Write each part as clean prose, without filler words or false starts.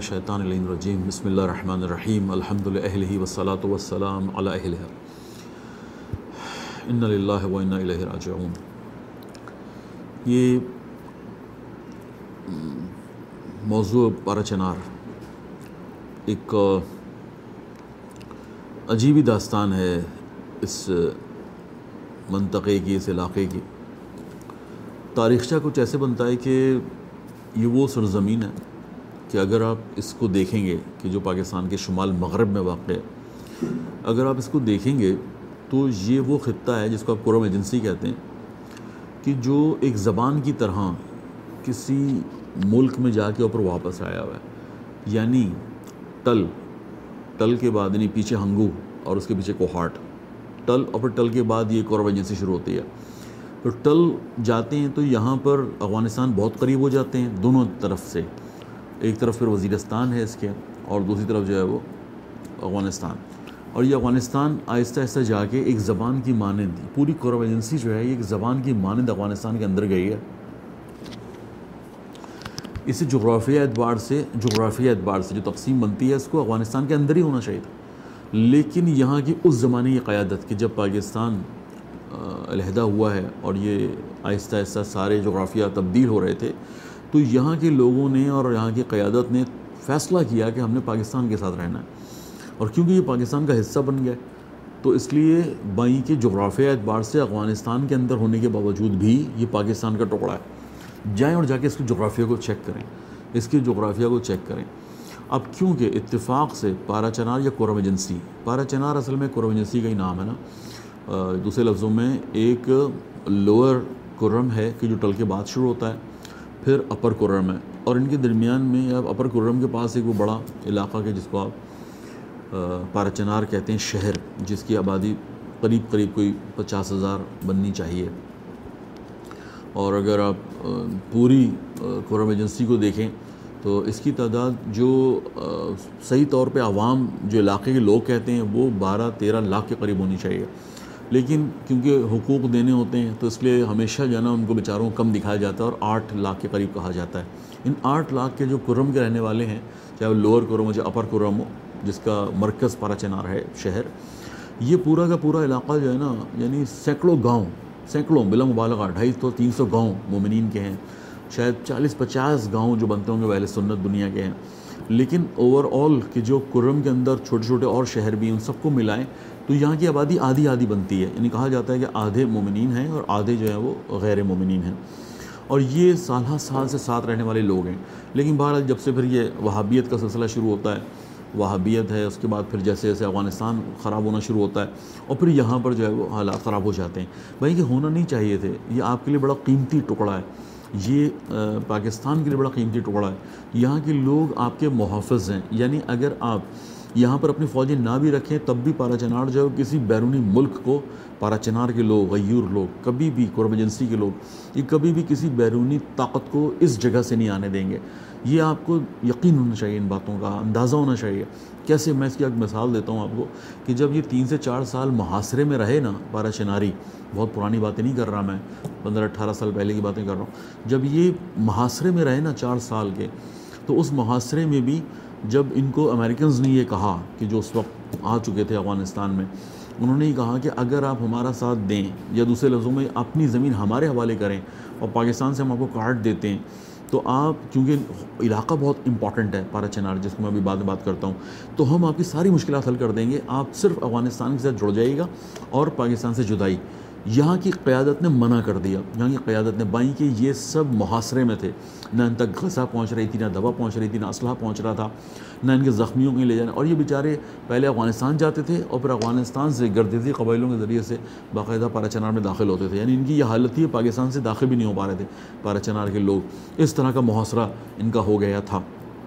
मिनश्शैतानिर्रजीम बिस्मिल्लाहिर्रहमानिर्रहीम अल्हम्दुलिल्लाहि अहलिही वस्सलातु वस्सलाम अला अहलिहा इन्ना लिल्लाहि व इन्ना इलैहि राजिऊन। ये मौजू पाराचनार एक अजीब ही दास्तान है इस मंतक़े की, इस इलाक़े की। तारीख़चा कुछ ऐसे बनता है कि ये वो सरज़मीन है कि अगर आप इसको देखेंगे कि जो पाकिस्तान के शुमाल मग़रिब में वाक़ है, अगर आप इसको देखेंगे तो ये वो ख़ित्ता है जिसको आप कुरम एजेंसी कहते हैं कि जो एक ज़बान की तरह किसी मुल्क में जाके ऊपर वापस आया हुआ है। यानी टल के बाद यानी पीछे हंगू और उसके पीछे कोहाट, टल और फिर टल के बाद ये कुरम एजेंसी शुरू होती है। तो टल जाते हैं तो यहाँ पर अफ़गानिस्तान बहुत करीब हो जाते हैं दोनों तरफ से। एक तरफ फिर वज़ीरिस्तान है इसके और दूसरी तरफ जो है वो अफ़गानिस्तान। और ये अफ़गानिस्तान आहिस्ता आहिस्ता जाके एक ज़बान की मानंद, पूरी कुरम एजेंसी जो है ये एक ज़बान की मानंद अफ़गानिस्तान के अंदर गई है। इसे जोग्राफ़िया एतबार से जो तक़सीम बनती है इसको अफ़गानिस्तान के अंदर ही होना चाहिए था, लेकिन यहाँ की उस ज़माने की क़यादत की जब पाकिस्तान अलहदा हुआ है और ये आहिस्ता आहिस्ता सारे जोग्राफ़िया तब्दील हो रहे थे, तो यहाँ के लोगों ने और यहाँ की क़यादत ने फ़ैसला किया कि हमने पाकिस्तान के साथ रहना है। और क्योंकि ये पाकिस्तान का हिस्सा बन गया तो इसलिए बाई के जोग्राफ़िया एतबार से अफ़गानिस्तान के अंदर होने के बावजूद भी ये पाकिस्तान का टुकड़ा है। जाएँ और जाके इसकी जोग्राफ़िया को चेक करें, इसकी जोग्राफ़िया को चेक करें। अब क्योंकि इत्तेफाक से पाराचनार या कुरम एजेंसी, पाराचनार असल में कुरम एजेंसी का ही नाम है ना, दूसरे लफ्ज़ों में एक लोअर कुरम है कि जो टल के बाद शुरू होता है, फिर अपर कुरम है और इनके दरमियान में अब अपर कुरम के पास एक वो बड़ा इलाक़ा के जिसको आप पाराचनार कहते हैं, शहर जिसकी आबादी करीब कोई 50,000 बननी चाहिए। और अगर आप पूरी कुरम एजेंसी को देखें तो इसकी तादाद जो सही तौर पे आवाम जो इलाक़े के लोग कहते हैं वो 12-13 लाख के करीब होनी चाहिए, लेकिन क्योंकि हुकूक देने होते हैं तो इसलिए हमेशा जो है ना उनको बेचारों को कम दिखाया जाता है और 8 लाख के करीब कहा जाता है। इन 8 लाख के जो कुरम के रहने वाले हैं, चाहे वो लोअर कुरम हो चाहे अपर कुरम हो, जिसका मरकज़ पाराचनार है शहर, ये पूरा का पूरा इलाक़ा जो है ना, यानी सैकड़ों बिला मुबालगा 250-300 गाँव मोमिनीन के हैं, शायद 40-50 गाँव जो बनते होंगे अहले सुन्नत दुनिया के हैं। लेकिन ओवरऑल कि जो कुरम के अंदर छोटे छोटे और शहर भी हैं, उन सबको मिलाएं तो यहाँ की आबादी आधी बनती है। यानी कहा जाता है कि आधे मोमिनीन हैं और आधे जो हैं वो गैर मोमिनीन हैं, और ये साल से साथ रहने वाले लोग हैं। लेकिन बहरहाल जब से फिर ये वहाबियत का सिलसिला शुरू होता है, वहाबियत है, उसके बाद फिर जैसे जैसे अफ़गानिस्तान ख़राब होना शुरू होता है और फिर यहाँ पर जो है वो हालात ख़राब हो जाते हैं। भाई ये होना नहीं चाहिए थे, ये आपके लिए बड़ा कीमती टुकड़ा है, ये पाकिस्तान के लिए बड़ा कीमती टुकड़ा है। यहाँ के लोग आपके मुहाफ़िज़ हैं, यानी अगर आप यहाँ पर अपनी फ़ौजें ना भी रखें तब भी पाराचनार जो है किसी बैरूनी मुल्क को, पाराचनार के लोग, गयूर लोग, कभी भी कुरम एजेंसी के लोग, ये कभी भी किसी बैरूनी ताकत को इस जगह से नहीं आने देंगे। ये आपको यकीन होना चाहिए, इन बातों का अंदाज़ा होना चाहिए। कैसे, मैं इसकी एक मिसाल देता हूँ आपको कि जब ये 3 से 4 साल मुहासरे में रहे ना पाराचनारी, बहुत पुरानी बातें नहीं कर रहा मैं, 15-18 साल पहले की बातें कर रहा हूँ, जब ये मुहासरे में रहे ना 4 साल के, तो उस मुहासरे में भी जब इनको अमेरिकन्स ने ये कहा कि जो उस वक्त आ चुके थे अफ़गानिस्तान में, उन्होंने ये कहा कि अगर आप हमारा साथ दें या दूसरे लफ्ज़ों में अपनी ज़मीन हमारे हवाले करें और पाकिस्तान से हम आपको काट देते हैं, तो आप, क्योंकि इलाका बहुत इंपॉर्टेंट है पाराचनार जिसको मैं अभी बाद में बात करता हूँ, तो हम आपकी सारी मुश्किलात हल कर देंगे, आप सिर्फ अफ़गानिस्तान के साथ जुड़ जाइएगा और पाकिस्तान से जुदाई। यहाँ की क़यादत ने मना कर दिया, यहाँ की क़यादत ने, बाई कि ये सब मुहासरे में थे, ना इन तक गज़ा पहुँच रही थी, ना दवा पहुँच रही थी, ना असलहा पहुँच रहा था, ना इनके ज़ख्मियों के ले जाने, और ये बेचारे पहले अफ़गानिस्तान जाते थे और फिर अफ़गानिस्तान से गर्दिशी कबाइलों के ज़रिए से बाकायदा पाराचनार में दाखिल होते थे। यानी इनकी यह हालत थी, पाकिस्तान से दाखिल भी नहीं हो पा रहे थे पाराचनार के लोग, इस तरह का मुहासरा इनका हो गया था।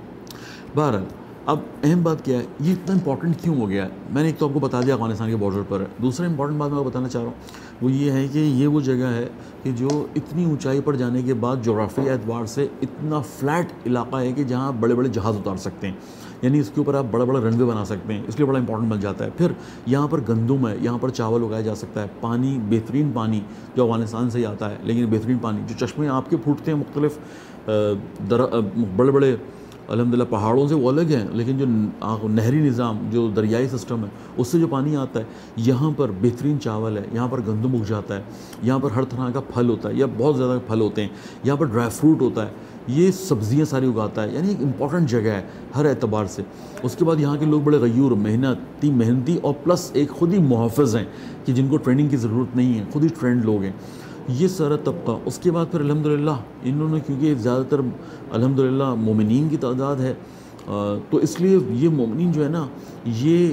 बहरहाल अब अहम बात क्या है, ये इतना इंपॉर्टेंट क्यों हो गया है? मैंने एक तो आपको बता दिया अफ़गानिस्तान के बॉर्डर पर है। दूसरा इंपॉर्टेंट बात मैं आपको बताना चाह रहा हूँ वो ये है कि ये वो जगह है कि जो इतनी ऊंचाई पर जाने के बाद जोग्राफ़िया एतबार से इतना फ्लैट इलाका है कि जहाँ बड़े बड़े जहाज़ उतार सकते हैं, यानी इसके ऊपर आप बड़ा बड़ा रनवे बना सकते हैं, इसलिए बड़ा इंपॉर्टेंट बन जाता है। फिर यहाँ पर गंदम है, यहाँ पर चावल उगाया जा सकता है, पानी, बेहतरीन पानी जो अफ़गानिस्तान से ही आता है, लेकिन बेहतरीन पानी, जो चश्मे आपके फूटते हैं मुख्तलिफ बड़े बड़े अल्हम्दुलिल्लाह पहाड़ों से वो अलग हैं, लेकिन जो नहरी निज़ाम, जो दरियाई सिस्टम है, उससे जो पानी आता है, यहाँ पर बेहतरीन चावल है, यहाँ पर गंदम उग जाता है, यहाँ पर हर तरह का फल होता है, या बहुत ज़्यादा फल होते हैं, यहाँ पर ड्राई फ्रूट होता है, ये सब्ज़ियाँ सारी उगाता है, यानी एक इम्पॉर्टेंट जगह है हर एतबार से। उसके बाद यहाँ के लोग बड़े गयूर, मेहनती और प्लस एक ख़ुद ही मुहाफ़िज़ हैं कि जिनको ट्रेनिंग की ज़रूरत नहीं है, ख़ुद ही ट्रेंड लोग हैं, ये सारा तबका। उसके बाद फिर अल्हम्दुलिल्लाह इन्होंने, क्योंकि ज़्यादातर अल्हम्दुलिल्लाह मोमिनीन की तादाद है, तो इसलिए ये मोमिनीन जो है ना, ये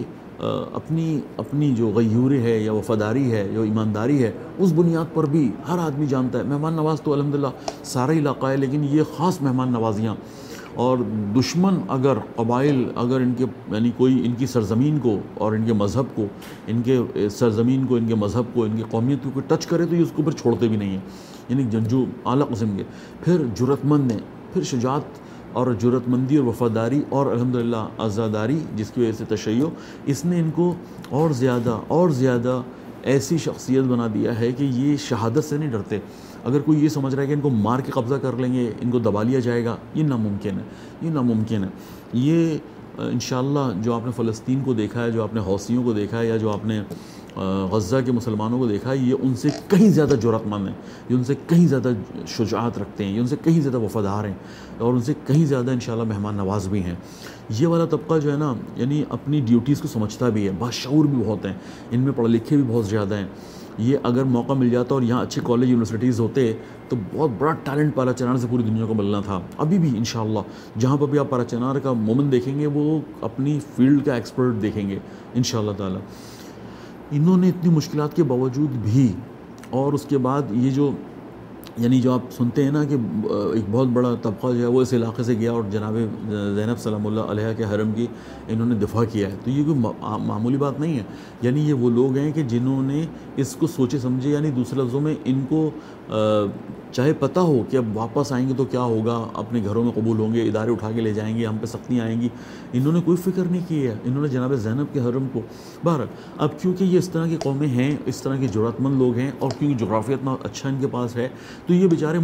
अपनी जो गयूरी है या वफ़ादारी है, जो ईमानदारी है, उस बुनियाद पर भी हर आदमी जानता है। मेहमान नवाज़ तो अल्हम्दुलिल्लाह सारा इलाक़ा है, लेकिन ये ख़ास मेहमान नवाजियाँ। और दुश्मन अगर क़बाइल, अगर इनके यानी कोई इनकी सरज़मीन को और इनके मज़हब को, इनके सरज़मीन को, इनके मज़हब को, इनकी कौमियत को टच करे, तो ये उसको फिर छोड़ते भी नहीं हैं, यानी जंजू आला क़िस्म के। फिर जुर्रतमंद हैं, फिर शुजाअत और जुर्रतमंदी और वफ़ादारी और अल्हम्दुलिल्लाह आज़ादारी, जिसकी वजह से तशय्यो, इसने इनको और ज़्यादा ऐसी शख्सियत बना दिया है कि ये शहादत से नहीं डरते। अगर कोई ये समझ रहा है कि इनको मार के कब्ज़ा कर लेंगे, इनको दबा लिया जाएगा, ये नामुमकिन है। ये इंशाअल्लाह जो आपने फ़लस्तीन को देखा है, जो आपने हौसियों को देखा है, या जो आपने गज़ा के मुसलमानों को देखा है, ये उनसे कहीं ज़्यादा जुर्रतमंद हैं, ये उनसे कहीं ज़्यादा शुजाअत रखते हैं, ये उनसे कहीं ज़्यादा वफ़ादार हैं, और उनसे कहीं ज़्यादा इंशाअल्लाह मेहमान नवाज़ भी हैं। ये वाला तबका जो है ना, यानी अपनी ड्यूटीज़ को समझता भी है, बाशऊर भी बहुत हैं, इनमें पढ़े लिखे भी बहुत ज़्यादा हैं। ये अगर मौका मिल जाता और यहाँ अच्छे कॉलेज यूनिवर्सिटीज़ होते, तो बहुत बड़ा टैलेंट पाराचनार से पूरी दुनिया को मिलना था। अभी भी इंशाअल्लाह जहाँ पर भी आप पाराचनार का मोमेंट देखेंगे, वो अपनी फील्ड का एक्सपर्ट देखेंगे इंशाअल्लाह ताला। इन्होंने इतनी मुश्किलात के बावजूद भी, और उसके बाद ये जो यानी जो आप सुनते हैं ना कि एक बहुत बड़ा तबका जो है वो इस इलाक़े से गया और जनाब ज़ैनब सलामुल्लाह अलैहा के हरम की इन्होंने दिफा किया है, तो ये कोई मामूली बात नहीं है। यानी ये वो लोग हैं कि जिन्होंने इसको सोचे समझे, यानी दूसरे लफ्ज़ों में इनको चाहे पता हो कि अब वापस आएंगे तो क्या होगा, अपने घरों में कबूल होंगे, इदारे उठा के ले जाएंगे, हम पे सख्तियाँ आएंगी, इन्होंने कोई फ़िक्र नहीं की है। इन्होंने जनाब ज़ैनब के हरम को बहर, अब क्योंकि ये इस तरह की कौमें हैं, इस तरह के ज़रूरतमंद लोग हैं, और क्योंकि जोग्राफिया इतना अच्छा इनके पास है, तो ये बेचारे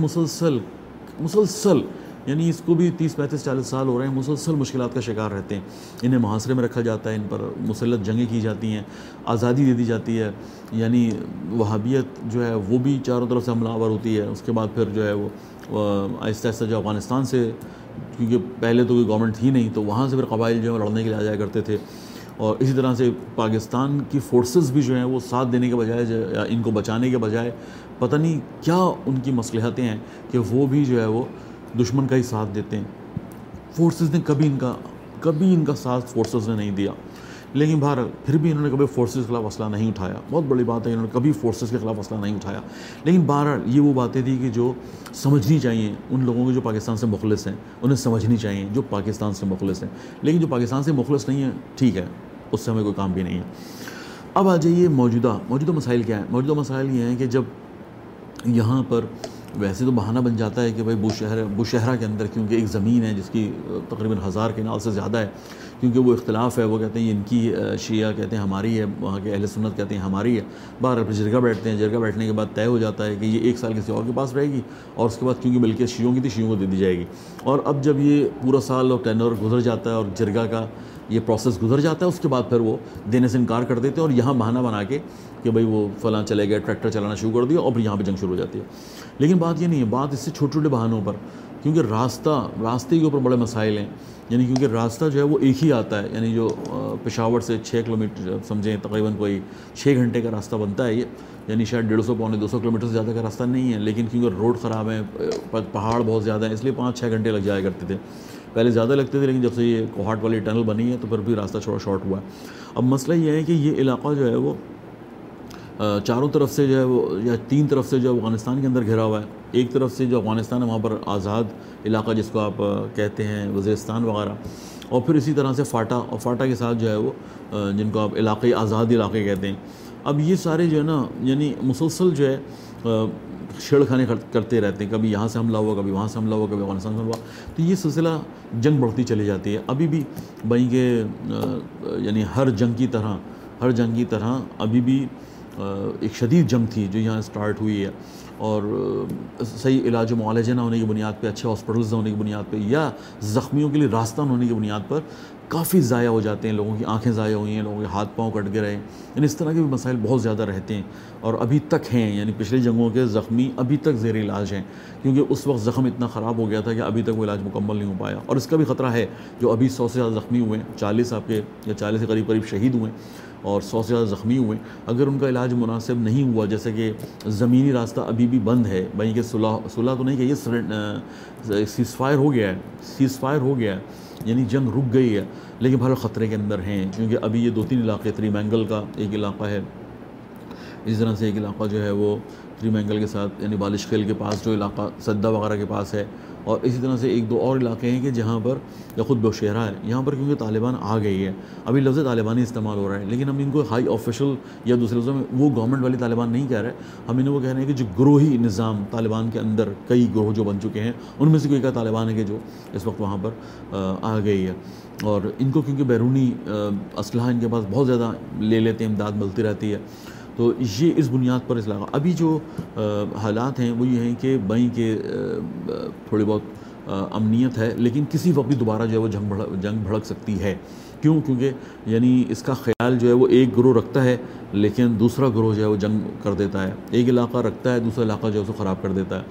मुसलसल यानी इसको भी 30, 35, 40 साल हो रहे हैं, मुसलसल मुश्किलात का शिकार रहते हैं। इन्हें मुहासरे में रखा जाता है, इन पर मुसल्लत जंगें की जाती हैं, आज़ादी दे दी जाती है, यानी वहाबियत जो है वो भी चारों तरफ से हमलावर होती है। उसके बाद फिर जो है वो आहिस्ता आहिस्ता जो अफ़गानिस्तान से, क्योंकि पहले तो कोई गवर्नमेंट थी नहीं, तो वहाँ से फिर कबाइल जो है लड़ने के लिए आ जाया करते थे। और इसी तरह से पाकिस्तान की फ़ोर्सेस भी जो हैं वो साथ देने के बजाय, या इनको बचाने के बजाय, पता नहीं क्या उनकी मसलहतें हैं कि वो भी जो है वो दुश्मन का ही साथ देते हैं। फोर्सेस ने कभी इनका साथ फोर्सेस ने नहीं दिया, लेकिन बहरहाल फिर भी इन्होंने कभी फोर्सेस के खिलाफ असला नहीं उठाया। बहुत बड़ी बात है, इन्होंने कभी फोर्सेस के खिलाफ असला नहीं उठाया। लेकिन बहरहाल ये वो बातें थी कि जो समझनी चाहिए उन लोगों को जो पाकिस्तान से मुखलिस हैं, उन्हें समझनी चाहिए जो पाकिस्तान से मुखलिस हैं। लेकिन जो पाकिस्तान से मुखलिस नहीं है, ठीक है, उससे हमें कोई काम भी नहीं है। अब आ जाइए मौजूदा मसाइल क्या है। मौजूदा मसाइल ये हैं कि जब यहाँ पर वैसे तो बहाना बन जाता है कि भाई बुशहरा के अंदर, क्योंकि एक ज़मीन है जिसकी तकरीबन 1000 केनाल से ज़्यादा है, क्योंकि वो इख्तिलाफ़ है, वो कहते हैं इनकी शिया कहते हैं हमारी है, वहाँ के अहले सुन्नत कहते हैं हमारी है। बाहर फिर जिरगा बैठते हैं, जिरगा बैठने के बाद तय हो जाता है कि ये 1 साल किसी और के पास रहेगी, और उसके बाद क्योंकि मिल्कियत शियों की थी, शियों को दे दी जाएगी। और अब जब ये पूरा साल और टेनर गुजर जाता है और जिरगा का ये प्रोसेस गुजर जाता है, उसके बाद फिर वो देने से इनकार कर देते हैं, और यहाँ बहाना बना के कि भाई वो फ़लाँ चले गए, ट्रैक्टर चलाना शुरू कर दिया, और फिर यहाँ पर जंग शुरू हो जाती है। लेकिन बात ये नहीं है, बात इससे छोटे छोटे बहानों पर, क्योंकि रास्ते के ऊपर बड़े मसाइल हैं। यानी क्योंकि रास्ता जो है वो एक ही आता है, यानी जो पेशावर से 6 किलोमीटर समझें, तकरीबन कोई 6 घंटे का रास्ता बनता है ये, यानी शायद 150 पौने 200 किलोमीटर से ज़्यादा का रास्ता नहीं है। लेकिन क्योंकि रोड ख़राब है, पहाड़ बहुत ज़्यादा है, इसलिए 5-6 घंटे लग जाया करते थे। पहले ज़्यादा लगते थे, लेकिन जब से ये कोहाट वाली टनल बनी है तो फिर भी रास्ता थोड़ा शॉर्ट हुआ है। अब मसला ये है कि ये इलाका जो है वो चारों तरफ से जो है वो, या 3 तरफ से जो अफ़गानिस्तान के अंदर घिरा हुआ है। एक तरफ से जो अफ़गानिस्तान है वहाँ पर आज़ाद इलाका जिसको आप कहते हैं वज़ीरिस्तान वगैरह, और फिर इसी तरह से फ़ाटा, और फ़ाटा के साथ जो है वो जिनको आप इलाक़े आज़ाद इलाके कहते हैं। अब ये सारे जो है ना, यानी मुसलसल जो है छेड़खानी करते रहते हैं, कभी यहाँ से हमला हुआ, कभी वहाँ से हमला हुआ, कभी अफ़गानिस्तान से हुआ, तो ये सिलसिला जंग बढ़ती चली जाती है। अभी भी वहीं के यानी हर जंग की तरह अभी भी एक शदीद जंग थी जो यहाँ स्टार्ट हुई है, और सही इलाज मुआलजा ना होने की बुनियाद पे, अच्छे हॉस्पिटल्स ना होने की बुनियाद पे, या ज़ख्मियों के लिए रास्ता न होने की बुनियाद पर काफ़ी ज़ाया हो जाते हैं, लोगों की आंखें ज़ाया हुई हैं, लोगों के हाथ पाँव कट गए, यानी इस तरह के भी मसाइल बहुत ज़्यादा रहते हैं और अभी तक हैं। यानी पिछली जंगों के ज़ख्मी अभी तक ज़ेर इलाज हैं, क्योंकि उस वक्त ज़ख्म इतना ख़राब हो गया था कि अभी तक वो इलाज मुकम्मल नहीं हो पाया। और इसका भी ख़तरा है, जो अभी 100 से ज़्यादा ज़ख्मी हुए हैं, 40 आपके या 40 के करीब करीब शहीद हुए और 100 से ज़्यादा ज़ख्मी हुए, अगर उनका इलाज मुनासिब नहीं हुआ, जैसे कि ज़मीनी रास्ता अभी भी बंद है, वहीं के सुलह तो नहीं कि ये सीज़फायर हो गया है, सीज़फायर हो गया है, यानी जंग रुक गई है, लेकिन भले ख़तरे के अंदर हैं, क्योंकि अभी ये 2-3 इलाके, त्रिमैंगल का एक इलाका है, इस तरह से एक इलाका जो है वो त्रिमैंगल के साथ यानी बालिश खेल के पास जो इलाका सद्दा वगैरह के पास है, और इसी तरह से 1-2 और इलाके हैं कि जहाँ पर या ख़ुद बशहरा है, यहाँ पर क्योंकि तालिबान आ गई है, अभी लफ्ज़ तालिबानी इस्तेमाल हो रहा है, लेकिन हम इनको हाई ऑफिशियल या दूसरे लफ्ज़ों में वो गवर्नमेंट वाली तालिबान नहीं कह रहे, हम इन्हें वो कह रहे हैं कि जो ग्रोही निज़ाम तालिबान के अंदर कई ग्रोह जो बन चुके हैं, उनमें से कोई का तालिबान है कि जो इस वक्त वहाँ पर आ गई है। और इनको क्योंकि बैरूनी असलहा इनके पास बहुत ज़्यादा ले लेते हैं, इमदाद मिलती रहती है, तो ये इस बुनियाद पर इस लगा अभी जो हालात हैं वो ये हैं कि वहीं के थोड़ी बहुत अमनीयत है, लेकिन किसी वक्त भी दोबारा जो है वो जंग भड़क सकती है। क्यों? क्योंकि यानी इसका ख्याल जो है वो एक ग्रोह रखता है, लेकिन दूसरा ग्रोह जो है वो जंग कर देता है, एक इलाका रखता है, दूसरा इलाका जो है उसको ख़राब कर देता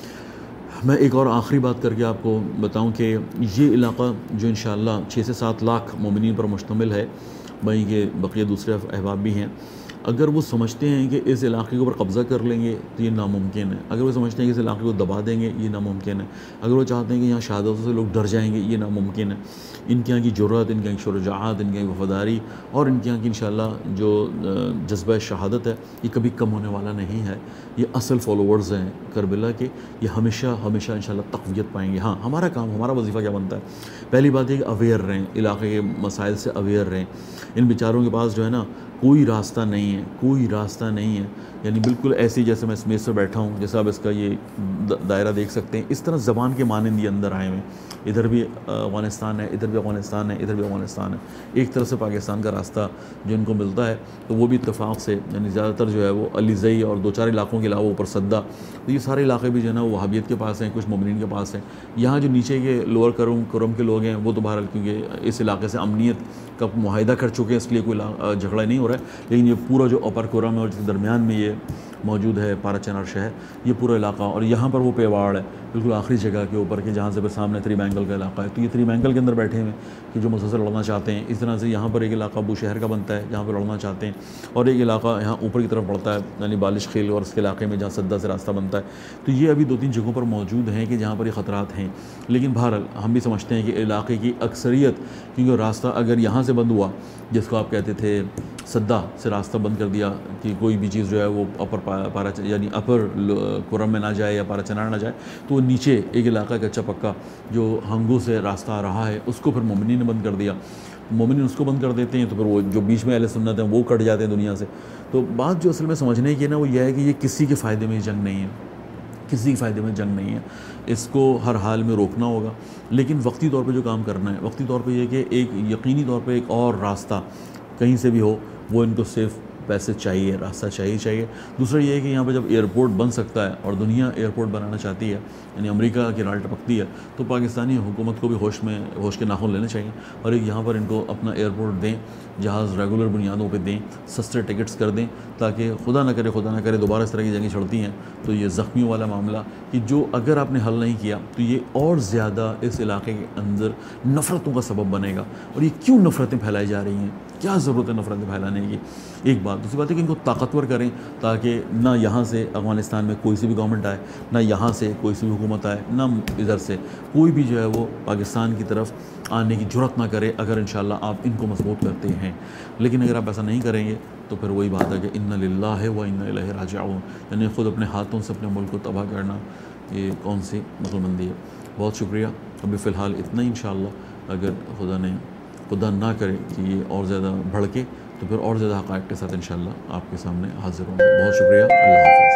है। मैं एक और आखिरी बात करके आपको बताऊं कि ये इलाका जो इंशाअल्लाह 6 से 7 लाख मोमिनीन पर मुश्तमिल है, वहीं के बक़िया दूसरे अहबाब भी हैं, अगर वो समझते हैं कि इस इलाके के ऊपर कब्ज़ा कर लेंगे तो ये नामुमकिन है, अगर वो समझते हैं कि इस इलाके को दबा देंगे ये नामुमकिन है, अगर वो चाहते हैं कि यहाँ शहादतों से लोग डर जाएंगे ये नामुमकिन है। इनके यहाँ की जुर्रत, इनके यहाँ की शुरजाअत, इनके यहाँ की वफ़ादारी और इनके यहाँ की इंशाअल्लाह जो जज्बा शहादत है ये कभी कम होने वाला नहीं है। ये असल फॉलोवर्स हैं करबला के, ये हमेशा हमेशा इंशाअल्लाह तक़वियत पाएंगे। हाँ, हमारा काम, हमारा वजीफ़ा क्या बनता है? पहली बात है कि अवेयर रहें, इलाके के मसाइल से अवेयर रहें। इन बेचारों के पास जो है ना कोई रास्ता नहीं है, कोई रास्ता नहीं है, यानी बिल्कुल ऐसे जैसे मैं इस मेज़ पर बैठा हूँ, जैसे आप इसका ये दायरा देख सकते हैं, इस तरह ज़बान के मानंद ये अंदर आए हुए, इधर भी अफ़गानिस्तान है, इधर भी अफ़गानिस्तान है, इधर भी अफ़गानिस्तान है, एक तरफ से पाकिस्तान का रास्ता जो इनको मिलता है, तो वो भी इत्तेफाक से यानी ज़्यादातर जो है वो अलीज़ई और 2-4 इलाकों के अलावा ऊपर सद्दा, तो ये सारे इलाके भी जो है ना वो वहाबियत के पास हैं, कुछ मोमिनीन के पास हैं। यहाँ जो नीचे के लोअर कुरम के लोग हैं वो तो बहरहाल क्योंकि इस इलाके से अमनीयत का मुआहिदा कर चुके हैं, इसलिए कोई झगड़ा नहीं हो रहा है, लेकिन ये पूरा जो अपर कुरम है और जिसके दरमियान में ये मौजूद है पारा चनार शहर, ये पूरा इलाका, और यहाँ पर वो पेवाड़ है बिल्कुल आखिरी जगह के ऊपर कि जहाँ से फिर सामने त्रिमैंगल का इलाका है, तो ये त्रिमैंगल के अंदर बैठे हैं कि जो मुसलसल लड़ना चाहते हैं। इस तरह से यहाँ पर एक इलाका अबू शहर का बनता है जहाँ पर लड़ना चाहते हैं, और एक इलाका यहाँ ऊपर की तरफ बढ़ता है यानी बालिश खेल और उसके इलाके में जहाँ सद्दा से रास्ता बनता है। तो ये अभी 2-3 जगहों पर मौजूद हैं कि जहाँ पर ये ख़तरात हैं, लेकिन बहरहाल हम भी समझते हैं कि इलाके की अक्सरियत, क्योंकि रास्ता अगर यहाँ से बंद हुआ, जिसको आप कहते थे सद्दा से रास्ता बंद कर दिया कि कोई भी चीज़ जो है वो अपर पारा यानी अपर कुरम में ना जाए या पारा चनार ना जाए, तो नीचे एक इलाका कच्चा पक्का जो हंगू से रास्ता आ रहा है उसको फिर मोमिनीन ने बंद कर दिया। मोमिनीन उसको बंद कर देते हैं तो फिर वो जो बीच में अहले सुन्नत हैं वो कट जाते हैं दुनिया से। तो बात जो असल में समझने की है ना वो यह है कि ये किसी के फ़ायदे में जंग नहीं है, किसी के फ़ायदे में जंग नहीं है, इसको हर हाल में रोकना होगा, लेकिन वक्ती तौर पे जो काम करना है, वक्ती तौर पे ये कि एक यकीनी तौर पे एक और रास्ता कहीं से भी हो, वो इनको सिर्फ पैसे चाहिए, रास्ता चाहिए। दूसरा ये है कि यहाँ पर जब एयरपोर्ट बन सकता है और दुनिया एयरपोर्ट बनाना चाहती है, यानी अमेरिका की राल टपकती है, तो पाकिस्तानी हुकूमत को भी होश के नाखून लेने चाहिए और एक यहाँ पर इनको अपना एयरपोर्ट दें, जहाज़ रेगुलर बुनियादों पे दें, सस्ते टिकट्स कर दें, ताकि खुदा ना करे दोबारा इस तरह की जंगें चढ़ती हैं तो ये ज़ख्मियों वाला मामला कि जो अगर आपने हल नहीं किया तो ये और ज़्यादा इस इलाके के अंदर नफ़रतों का सबब बनेगा। और ये क्यों नफ़रतें फैलाई जा रही हैं, क्या ज़रूरत है नफ़रतें फैलाने की, एक बात। दूसरी बात है कि इनको ताकतवर करें ताकि ना यहाँ से अफ़गानिस्तान में कोई सी भी गवर्नमेंट आए, ना यहाँ से कोई सी भी हुकूमत आए, ना इधर से कोई भी जो है वो पाकिस्तान की तरफ आने की जुर्रत ना करे, अगर इंशाअल्लाह आप इनको मजबूत करते हैं। लेकिन अगर आप ऐसा नहीं करेंगे तो फिर वही बात है कि इन्ना लिल्लाहि व इन्ना इलैहि राजिऊन, यानी ख़ुद अपने हाथों से अपने मुल्क को तबाह करना, ये कौन सी अक्लमंदी है। बहुत शुक्रिया। अभी फ़िलहाल इतना ही इंशाअल्लाह, अगर खुदा ना करे कि ये और ज़्यादा भड़के तो फिर और ज़्यादा हक़ाइक़ के साथ इंशाअल्लाह आपके सामने हाज़िर होंगे। बहुत शुक्रिया। अल्लाह हाफ़िज़।